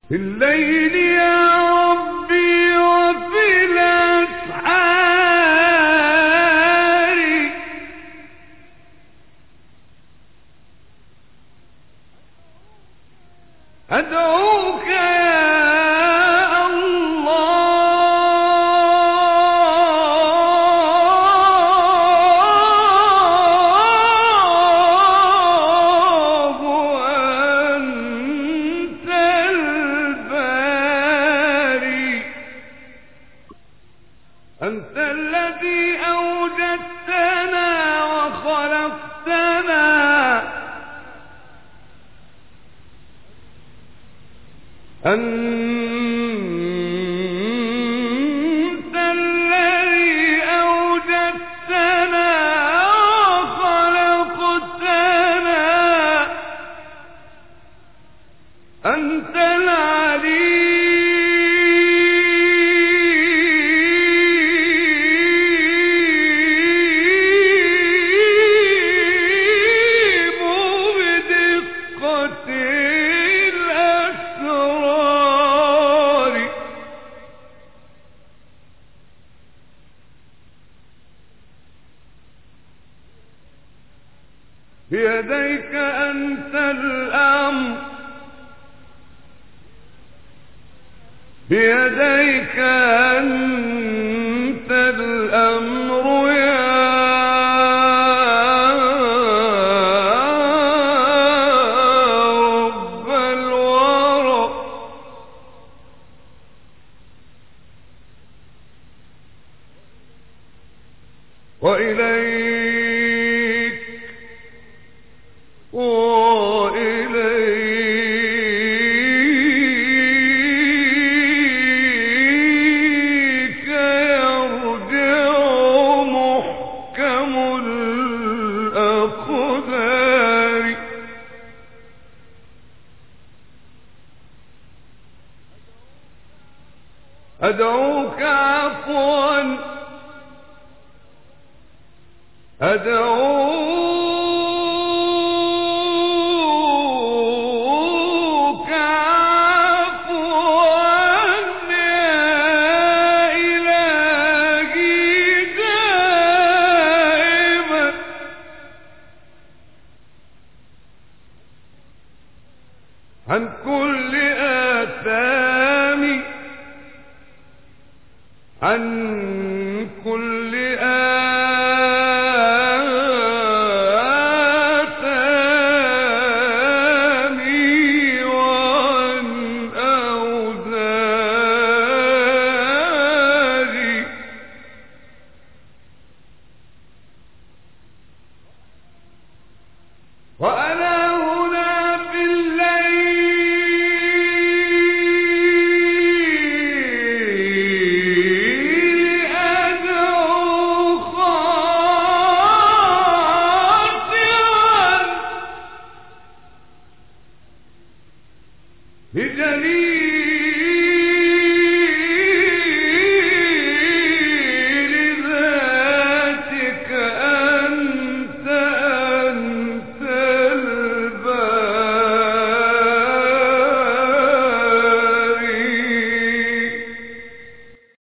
في الليل يا ربي وفي الأسحار أدعوك يا الله وأنت الباري أنت الذي أوجدتنا وخلقتنا أنت الذي أوجدتنا وخلقتنا أنت العليم بدقة الأسرار بيديك أنت الأمر بيديك أنت الأمر يا رب الورى وإليك يرجع محكم الأقدار أدعوك عفوا أدعوك عفوا يا إلهي دائما عن كل آثامي عن